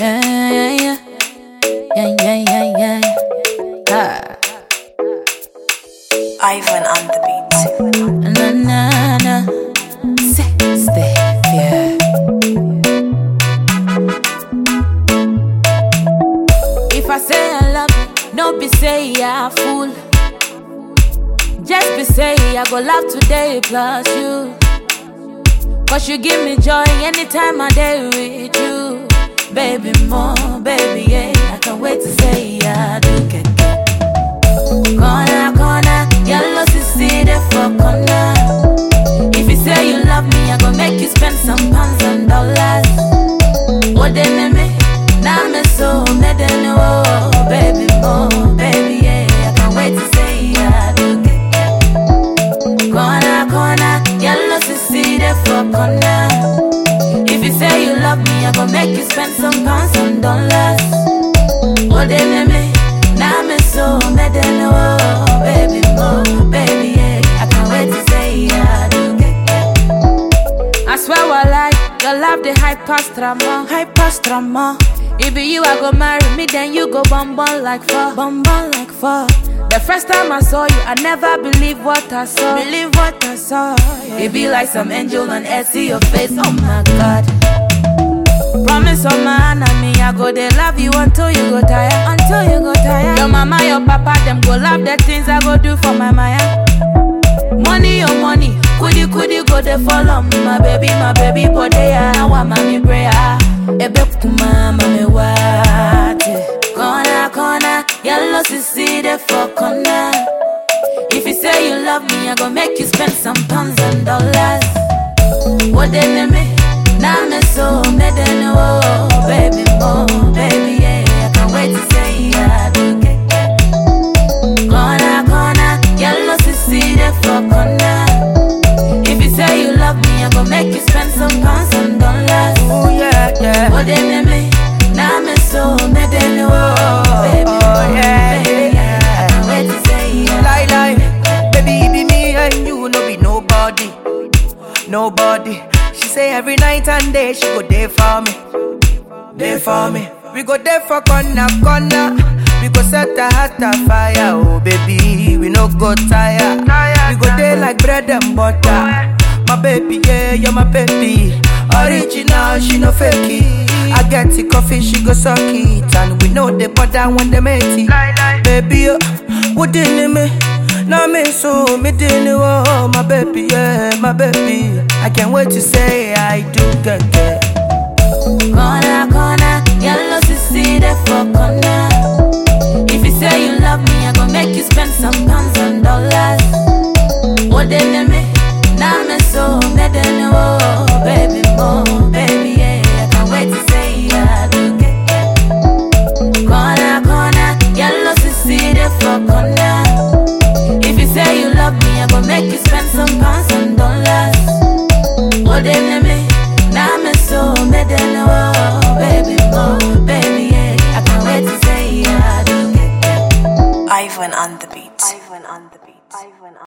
Yeah, yeah, yeah, yeah, yeah, yeah, yeah. Ivan on the beat. Na na na, stay, yeah. If I say I love you, no be say I fool. Just be say I go love today plus you. Cause you give me joy anytime I day with you. Baby, more, baby, yeah. I can't wait to say I do get. Corner, corner, yellow see there for corner. If you say you love me, I go make you spend some pounds and dollars. What they name me? Now me so me then oh, baby, more, baby, yeah. I can't wait to say I do get. Corner, corner, yellow see there for corner. If you say you love me, I go make you spend some pounds and dollars. What they name me? Now me so me then oh, baby, more, baby, yeah. I can't wait to say I do get. I swear I like your love the high past drama. If be you, I go marry me, then you go bum like fuck, like fuck. The first time I saw you, I never believed what I saw. Yeah. It be like some angel on earth, see your face, oh my God. Promise on my enemy, I go they love you until you go tired. Your mama, your papa, them go love the things I go do for my Maya. Money, your money, could you go they follow me, my baby, but they are now I'm mommy prayer. Ebe kuma mami wate. Corner, yellow see there for corner. If you say you love me, I go make you spend some pounds and dollars. What they name me? Now me so me then oh, baby, more, baby, yeah. I can't wait to say I do get. Corner, yellow see there for corner. If you say you love me, I go make you spend some pounds and dollars. Oh yeah, yeah. What they name me? Now me so me then oh, baby, more, yeah, baby, yeah. I can't wait to say Lie, baby, it be me and you, no be nobody. She say every night and day she go there for me. We go there for corner. We go set the heart afire, oh baby, we no go tire. We go there like bread and butter. My baby, yeah, you're my baby. Original, she no fake it. I get the coffee, she go suck it. And we know the butter when they make it. Baby, what did me? Now me so me didn't oh, my baby, yeah, my baby. I can't wait to say I do get. Corner, yellow see there for corner. If you say you love me, I go make you spend some pounds and dollars. What they name me? Now me so me then oh, baby, more, baby, yeah. I can't wait to say I do get. Corner, yellow see there for corner. If you say you love me, I go make you spend some pounds and dollars. What they name me? Now me so me then oh, baby, more, baby, yeah. I can't wait to say I do get. Ivan on the beat.